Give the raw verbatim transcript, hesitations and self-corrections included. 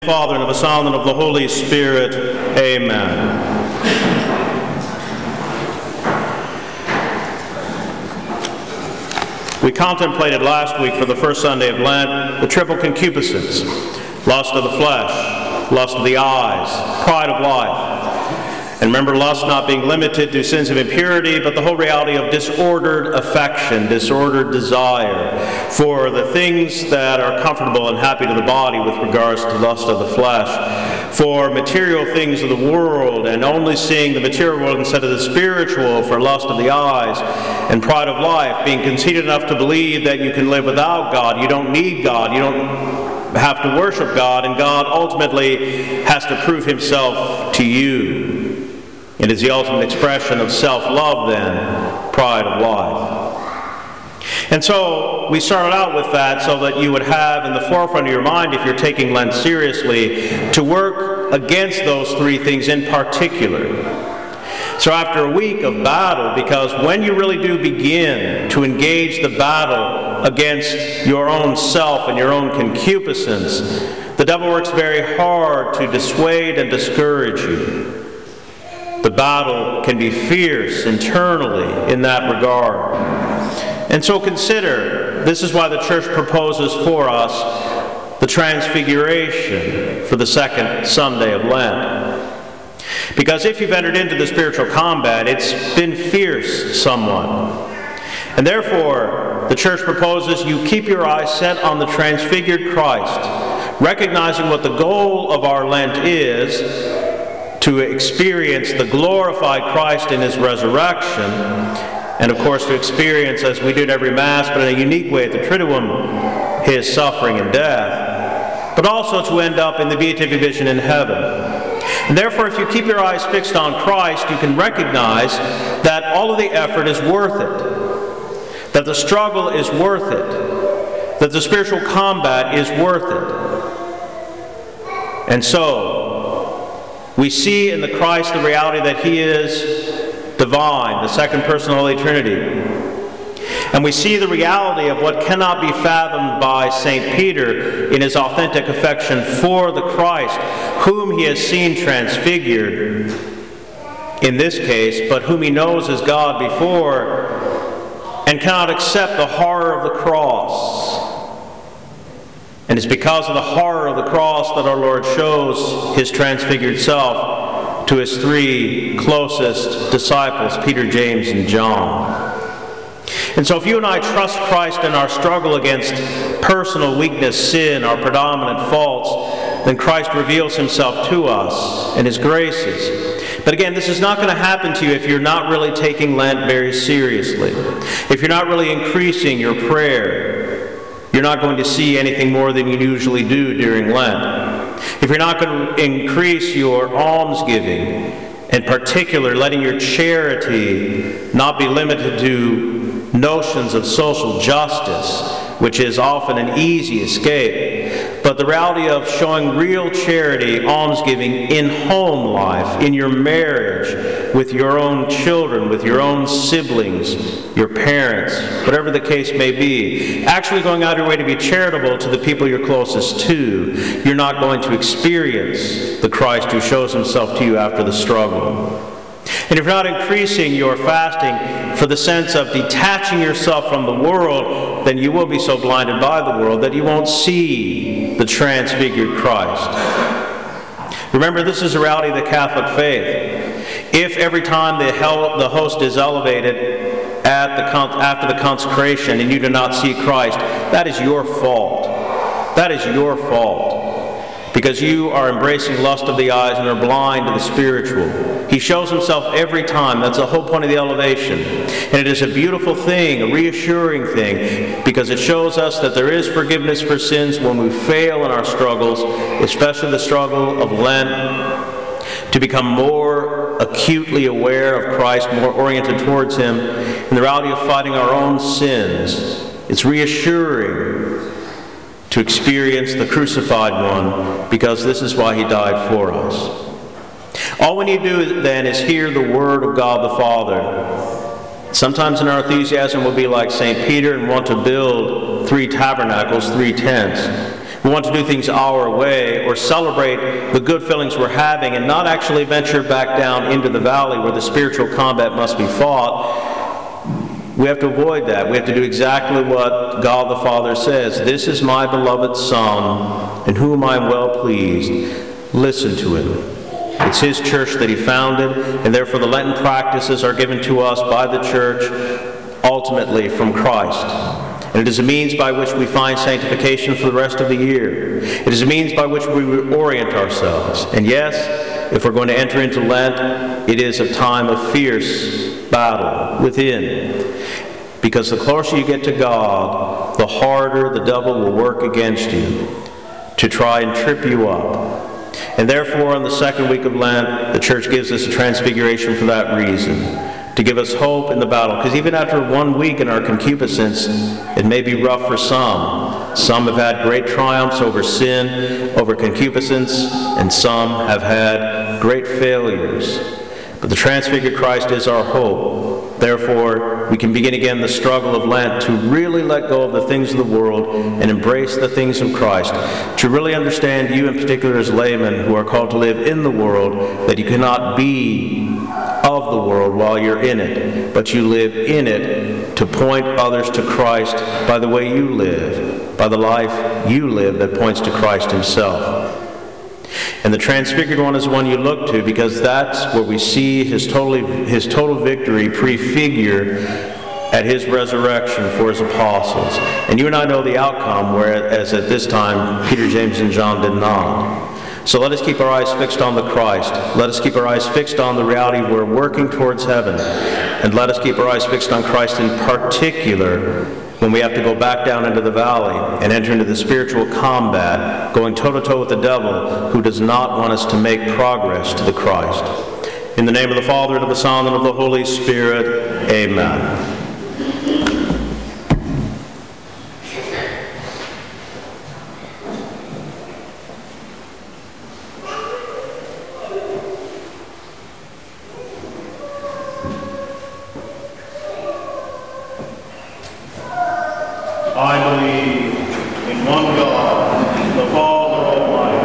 Father, and of the Son, and of the Holy Spirit. Amen. We contemplated last week for the first Sunday of Lent the triple concupiscence: lust of the flesh, lust of the eyes, pride of life. And remember, lust not being limited to sins of impurity, but the whole reality of disordered affection, disordered desire for the things that are comfortable and happy to the body with regards to lust of the flesh, for material things of the world, and only seeing the material world instead of the spiritual, for lust of the eyes, and pride of life, being conceited enough to believe that you can live without God, you don't need God, you don't have to worship God, and God ultimately has to prove himself to you. It is the ultimate expression of self-love, then, pride of life. And so we started out with that so that you would have in the forefront of your mind, if you're taking Lent seriously, to work against those three things in particular. So after a week of battle, because when you really do begin to engage the battle against your own self and your own concupiscence, the devil works very hard to dissuade and discourage you. The battle can be fierce internally in that regard. And so consider, this is why the church proposes for us the Transfiguration for the second Sunday of Lent. Because if you've entered into the spiritual combat, it's been fierce somewhat. And therefore, the church proposes you keep your eyes set on the transfigured Christ, recognizing what the goal of our Lent is, to experience the glorified Christ in his resurrection, and of course to experience, as we do at every Mass, but in a unique way at the Triduum, his suffering and death, but also to end up in the beatific vision in heaven. And therefore, if you keep your eyes fixed on Christ, you can recognize that all of the effort is worth it, that the struggle is worth it, that the spiritual combat is worth it. And so, we see in the Christ the reality that he is divine, the second person of the Holy Trinity. And we see the reality of what cannot be fathomed by Saint Peter in his authentic affection for the Christ, whom he has seen transfigured in this case, but whom he knows as God before, and cannot accept the horror of the cross. And it's because of the horror of the cross that our Lord shows his transfigured self to his three closest disciples, Peter, James, and John. And so if you and I trust Christ in our struggle against personal weakness, sin, our predominant faults, then Christ reveals himself to us in his graces. But again, this is not going to happen to you if you're not really taking Lent very seriously. If you're not really increasing your prayer, you're not going to see anything more than you usually do during Lent. If you're not going to increase your almsgiving, in particular letting your charity not be limited to notions of social justice, which is often an easy escape, but the reality of showing real charity, almsgiving in home life, in your marriage, with your own children, with your own siblings, your parents, whatever the case may be, actually going out of your way to be charitable to the people you're closest to, you're not going to experience the Christ who shows himself to you after the struggle. And if you're not increasing your fasting for the sense of detaching yourself from the world, then you will be so blinded by the world that you won't see the transfigured Christ. Remember, this is the reality of the Catholic faith. If every time the, hell, the host is elevated at the after the consecration and you do not see Christ, that is your fault. That is your fault. Because you are embracing lust of the eyes and are blind to the spiritual. He shows himself every time. That's the whole point of the elevation. And it is a beautiful thing, a reassuring thing, because it shows us that there is forgiveness for sins when we fail in our struggles, especially the struggle of Lent, to become more acutely aware of Christ, more oriented towards him, and the reality of fighting our own sins. It's reassuring to experience the crucified one, because this is why he died for us. All we need to do then is hear the word of God the Father. Sometimes in our enthusiasm we'll be like Saint Peter and want to build three tabernacles, three tents. We want to do things our way or celebrate the good feelings we're having and not actually venture back down into the valley where the spiritual combat must be fought. We have to avoid that. We have to do exactly what God the Father says. This is my beloved Son, in whom I am well pleased. Listen to him. It's his church that he founded, and therefore the Lenten practices are given to us by the church, ultimately from Christ. And it is a means by which we find sanctification for the rest of the year. It is a means by which we reorient ourselves. And yes, if we're going to enter into Lent, it is a time of fierce battle within. Because the closer you get to God, the harder the devil will work against you to try and trip you up. And therefore, on the second week of Lent, the church gives us a transfiguration for that reason, to give us hope in the battle. Because even after one week in our concupiscence, it may be rough for some. Some have had great triumphs over sin, over concupiscence, and some have had great failures. But the transfigured Christ is our hope. Therefore, we can begin again the struggle of Lent to really let go of the things of the world and embrace the things of Christ. To really understand, you in particular as laymen who are called to live in the world, that you cannot be of the world while you're in it, but you live in it to point others to Christ by the way you live, by the life you live that points to Christ himself. And the transfigured one is one you look to because that's where we see his, totally, his total victory prefigured at his resurrection for his apostles. And you and I know the outcome, whereas at this time Peter, James, and John did not. So let us keep our eyes fixed on the Christ. Let us keep our eyes fixed on the reality we're working towards heaven. And let us keep our eyes fixed on Christ in particular when we have to go back down into the valley and enter into the spiritual combat, going toe-to-toe with the devil who does not want us to make progress to the Christ. In the name of the Father, and of the Son, and of the Holy Spirit, amen. I believe in one God, the Father Almighty,